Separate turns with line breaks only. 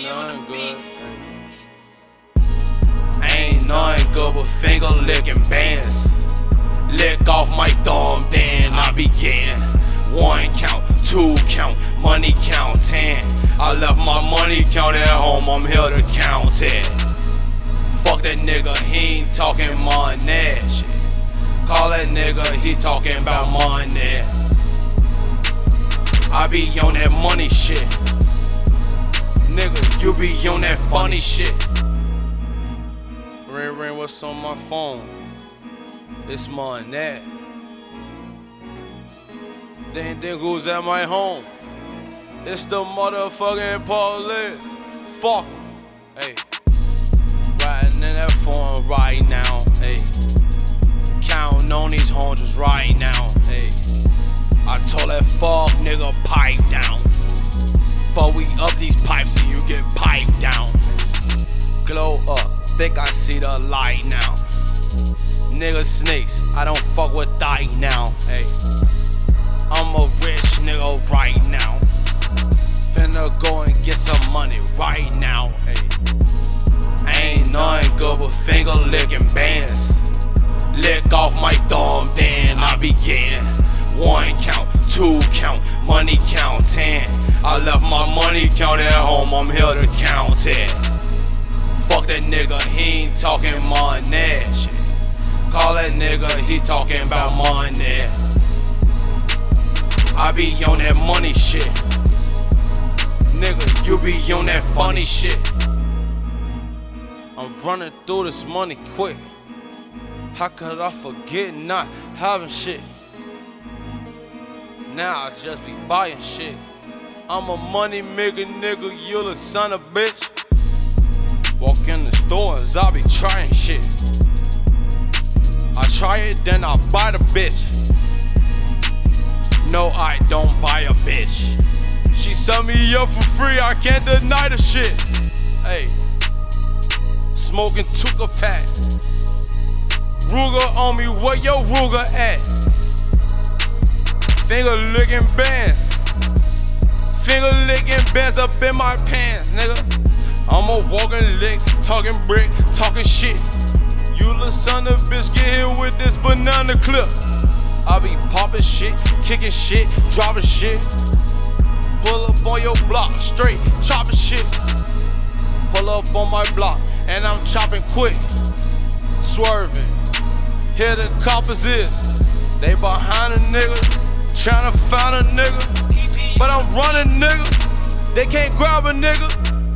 nothing good. Ain't nothing good but finger licking bands. Lick off my thumb, then I begin. 1 count, 2 count, money count 10. I left my money count at home, I'm here to count it. Fuck that nigga, he ain't talking money shit. Call that nigga, he talking about money. I be on that money shit. Nigga, you be on that funny shit. Ring ring, what's on my phone? It's money. Then who's at my home? It's the motherfucking police. Fuck 'em. Hey, riding in that phone right now. Hey, counting on these hundreds right now. Hey, I told that fuck nigga pipe down. Before we up these pipes and you get piped down. Glow up, think I see the light now. Nigga snakes, I don't fuck with die now. Hey, I'm a rich nigga right now. Finna go and get some money right now. Hey, ain't nothing good but finger licking bands. Lick off my thumb, then I begin. 1 count, 2 count, money count 10. I left my money count at home, I'm here to count it. Fuck that nigga, he ain't talking money shit. Call that nigga, he talking about money. I be on that money shit. Nigga, you be on that funny shit. I'm running through this money quick. How could I forget not having shit? Now I just be buying shit. I'm a money maker nigga, you the son of a bitch. Walk in the stores, I be trying shit. I try it, then I buy the bitch. No, I don't buy a bitch. She sell me up for free, I can't deny the shit. Hey, smoking Tuka pack. Ruger on me, where your Ruger at? Finger licking bands. Finger licking bands up in my pants, nigga. I'm a walking lick, talking brick, talking shit. You little son of a bitch, get here with this banana clip. I be popping shit, kicking shit, dropping shit. Pull up on your block, straight chopping shit. Pull up on my block, and I'm chopping quick. Swerving, here the coppers is. They behind a nigga, tryna find a nigga. But I'm running, nigga. They can't grab a nigga.